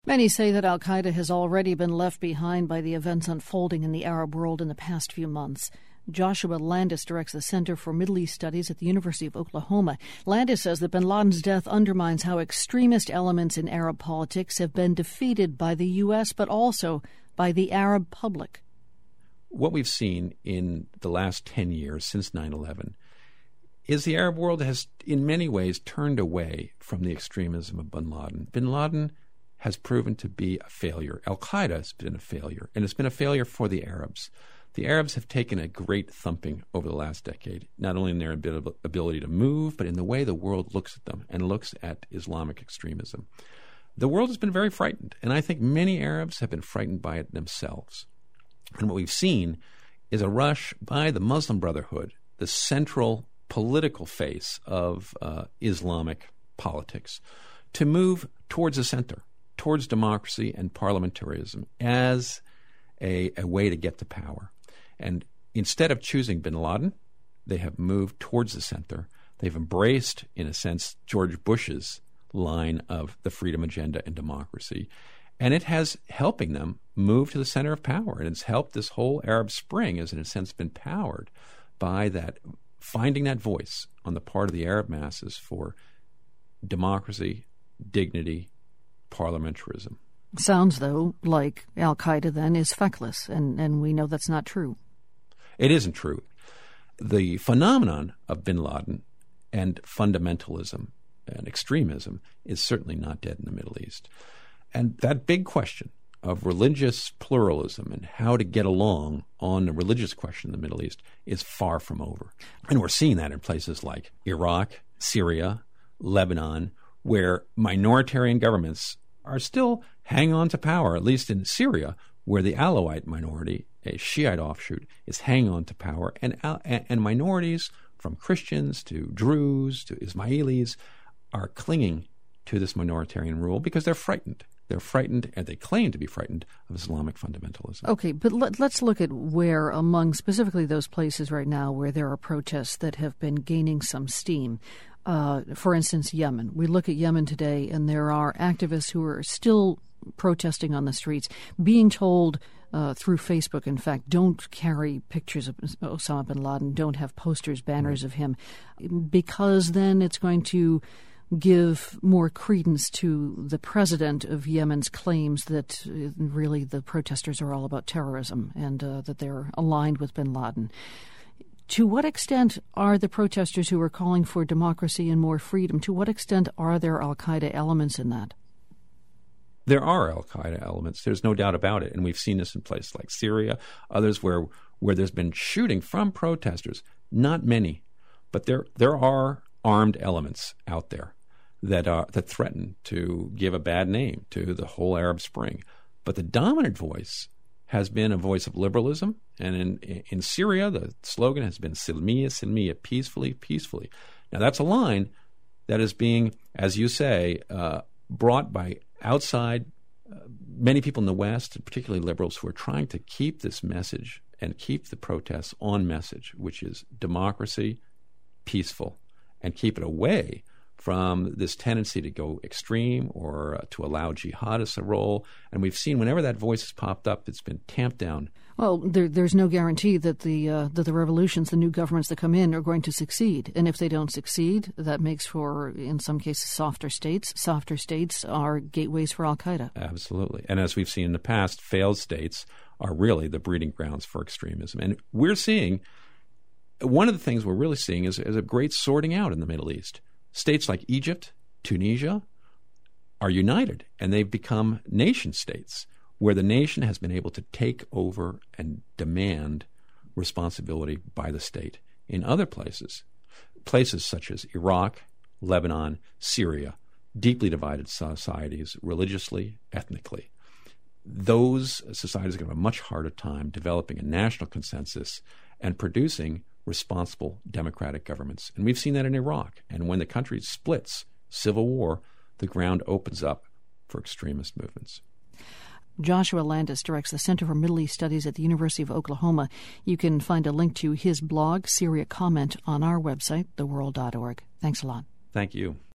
Many say that al-Qaeda has already been left behind by the events unfolding in the Arab world in the past few months. Joshua Landis directs the Center for Middle East Studies at the University of Oklahoma. Landis says that bin Laden's death undermines how extremist elements in Arab politics have been defeated by the U.S., but also by the Arab public. What we've seen in the last 10 years since 9/11 is the Arab world has in many ways turned away from the extremism of bin Laden. Bin Laden has proven to be a failure. Al-Qaeda has been a failure, and it's been a failure for the Arabs. The Arabs have taken a great thumping over the last decade, not only in their ability to move, but in the way the world looks at them and looks at Islamic extremism. The world has been very frightened, and I think many Arabs have been frightened by it themselves. And what we've seen is a rush by the Muslim Brotherhood, the central political face of Islamic politics, to move towards the center, towards democracy and parliamentarism as a way to get to power. And instead of choosing bin Laden, they have moved towards the center. They've embraced, in a sense, George Bush's line of the freedom agenda and democracy. And it has helping them move to the center of power. And it's helped this whole Arab Spring has, in a sense, been powered by that, finding that voice on the part of the Arab masses for democracy, dignity, parliamentarism. Sounds, though, like al-Qaeda then is feckless, and we know that's not true. It isn't true. The phenomenon of bin Laden and fundamentalism and extremism is certainly not dead in the Middle East. And that big question of religious pluralism and how to get along on the religious question in the Middle East is far from over. And we're seeing that in places like Iraq, Syria, Lebanon, where minoritarian governments are still hanging on to power, at least in Syria, where the Alawite minority, a Shiite offshoot, is hanging on to power. And minorities, from Christians to Druze to Ismailis, are clinging to this minoritarian rule because they're frightened. They're frightened, and they claim to be frightened, of Islamic fundamentalism. Okay, but let's look at where, among specifically those places right now where there are protests that have been gaining some steam. For instance, Yemen. We look at Yemen today, and there are activists who are still protesting on the streets, being told through Facebook, in fact, don't carry pictures of Osama bin Laden, don't have posters, banners of him, because then it's going to give more credence to the president of Yemen's claims that really the protesters are all about terrorism and that they're aligned with bin Laden. To what extent are the protesters who are calling for democracy and more freedom, to what extent are there al-Qaeda elements in that? There are al-Qaeda elements. There's no doubt about it. And we've seen this in places like Syria, others where there's been shooting from protesters. Not many, but there are armed elements out there that threaten to give a bad name to the whole Arab Spring. But the dominant voice has been a voice of liberalism. And in Syria, the slogan has been Silmiya, Silmiya, peacefully, peacefully. Now, that's a line that is being, as you say, brought by outside many people in the West, and particularly liberals, who are trying to keep this message and keep the protests on message, which is democracy, peaceful, and keep it away from this tendency to go extreme or to allow jihadists a role. And we've seen whenever that voice has popped up, it's been tamped down. Well, there's no guarantee that the revolutions, the new governments that come in, are going to succeed. And if they don't succeed, that makes for, in some cases, softer states. Softer states are gateways for al-Qaeda. Absolutely. And as we've seen in the past, failed states are really the breeding grounds for extremism. And we're seeing, one of the things we're really seeing is a great sorting out in the Middle East. States like Egypt, Tunisia are united, and they've become nation states where the nation has been able to take over and demand responsibility by the state. In other places such as Iraq, Lebanon, Syria, deeply divided societies religiously, ethnically, those societies are going to have a much harder time developing a national consensus and producing responsible democratic governments. And we've seen that in Iraq. And when the country splits, civil war, the ground opens up for extremist movements. Joshua Landis directs the Center for Middle East Studies at the University of Oklahoma. You can find a link to his blog, Syria Comment, on our website, theworld.org. Thanks a lot. Thank you.